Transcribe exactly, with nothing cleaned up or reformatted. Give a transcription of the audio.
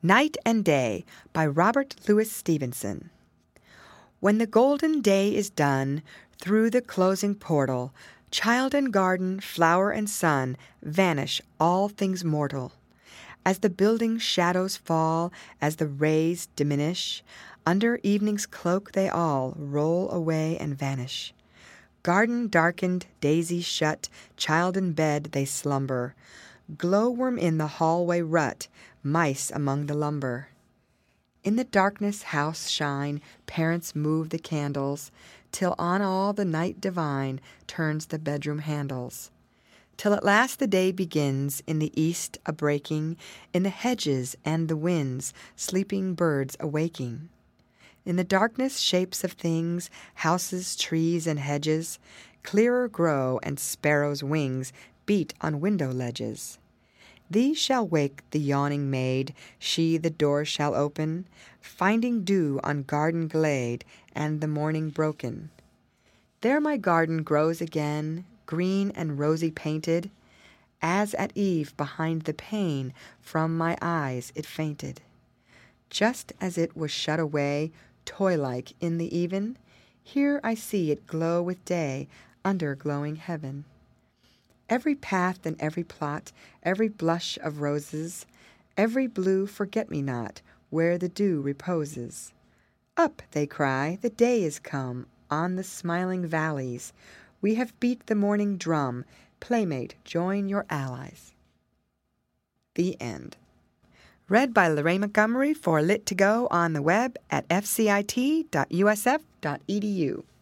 Night and Day by Robert Louis Stevenson. When the golden day is done, through the closing portal, child and garden, flower and sun, vanish all things mortal. As the building shadows fall, as the rays diminish, under evening's cloak they all roll away and vanish. Garden darkened, daisy shut, child in bed they slumber, glowworm in the hallway rut, mice among the lumber. In the darkness house shine, parents move the candles, till on all the night divine turns the bedroom handles. Till at last the day begins, in the east a breaking, in the hedges and the winds, sleeping birds awaking. In the darkness shapes of things, houses, trees, and hedges, clearer grow, and sparrows' wings beat on window ledges. These shall wake the yawning maid, she the door shall open, finding dew on garden glade, and the morning broken. There my garden grows again, green and rosy painted, as at eve behind the pane from my eyes it fainted. Just as it was shut away, toy-like in the even, here I see it glow with day under glowing heaven. Every path and every plot, every blush of roses, every blue forget-me-not where the dew reposes. Up, they cry, the day is come, on the smiling valleys. We have beat the morning drum, playmate, join your allies. The end. Read by Lorraine Montgomery for Lit to Go on the web at f c i t dot u s f dot e d u.